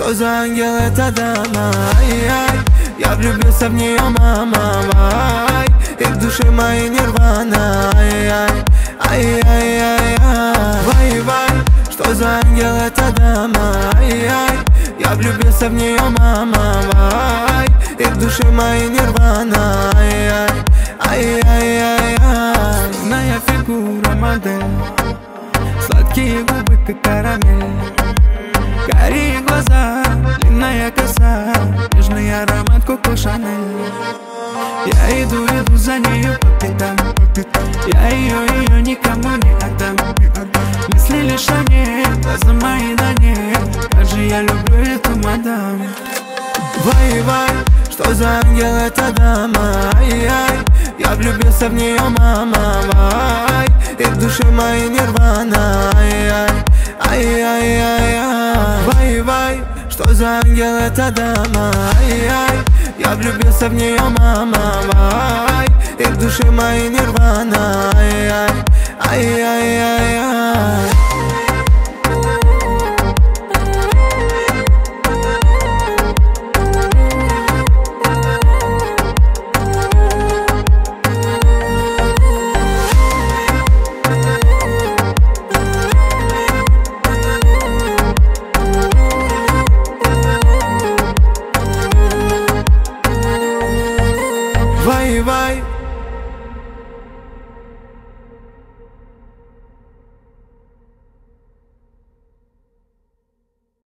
что за ангел эта дама? Ай-яй, я влюбился в нее, мама, вай. И в душе моей нирвана. Ай-яй, ай-яй-яй-яй. Вай-вай, что за ангел эта дама? Ай-яй, я влюбился в нее, мама, вай. И в душе моей нирвана. Ай-яй, ай-яй-яй-яй. Стройная фигура, модель, сладкие губы, как карамель, карие глаза, длинная коса, нежный аромат Коко Шанель. Я иду за нею по пятам, я ее никому не отдам. Мысли лишь о ней, глаза мои на ней, как же я люблю эту мадам. Вай-вай, что за ангел эта дама? Ай-яй, я влюбился в нее, мама, вай. И в душе моей нирвана. Ай-яй, ай-яй-яй-яй. Вай-вай, что за ангел эта дама? Ай-яй, я влюбился в нее, мама, вай. И в душе моей нирвана. Ай-яй, ай-яй-яй-яй.